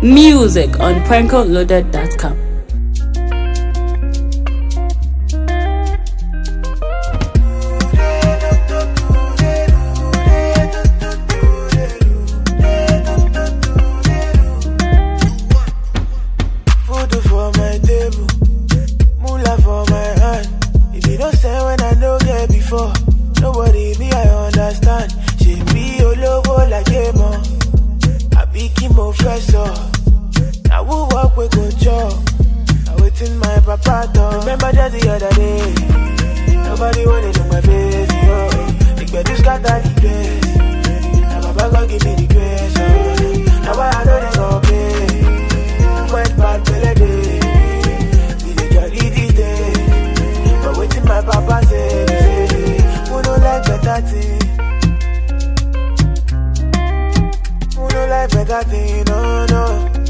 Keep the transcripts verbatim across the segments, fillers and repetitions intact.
Music on prankle loaded dot com. Food for my table, moolah for my hand. If you don't say when I know get before, nobody me I understand. She be all over like a man. I be chemo professor. I will walk with good job. I waiting my papa door. Remember just the other day, nobody wanted to my face. Yo, they get this got that the grace. Now papa gon' give me the grace. Oh, now I know they gon' pay. Went bad belly day, we dey jolly this day. But waiting my papa say, say, who no like better thing? Who no like better thing? No, no.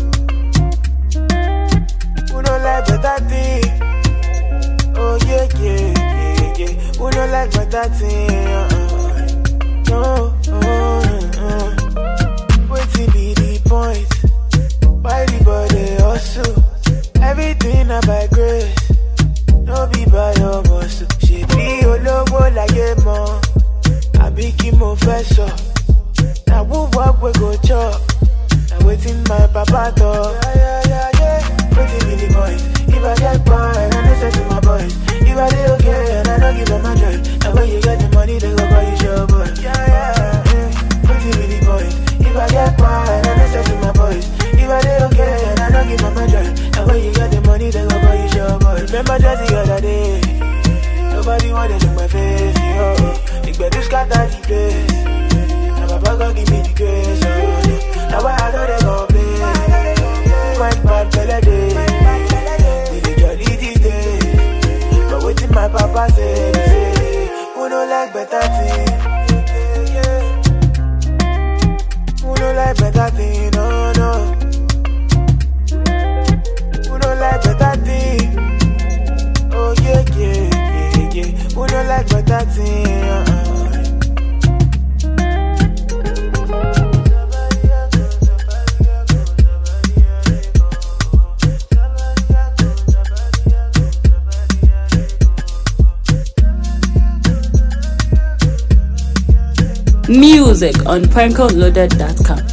Who no like better thing? Oh yeah, yeah, yeah, yeah. Who no like better thing? Uh-uh. No, uh-uh. Waiting be the point. Why the body hustle? Everything I by grace. No be by your muscle. She be your logo like a mom. I be chemo professor. Now who walk we go chop. Now waiting my papa door. Yeah, yeah, yeah, yeah. Waiting be the point. If I get by, I know say to my boys. If I do okay, and I don't give them a joy. Now when you get the money, they go buy you show boy. Yeah, yeah, yeah. Waiting be the point. If I get by, I know say to my boys. If I do okay, and I don't give them a joy. Now when you get the money, they go buy you show boy. Remember just the other day, nobody wanted to look my face. Yo, they better scatter the place. Now papa gon' give me the grace. Oh, now I know they gon' play. Went bad belly day, we dey jolly this day. But waiting my papa say, say, who no like better thing? Who no like better thing? No, no. Who no like better thing? Oh yeah, yeah, yeah, yeah. Who no like better thing? Uh-uh. Music on prankle loaded dot com.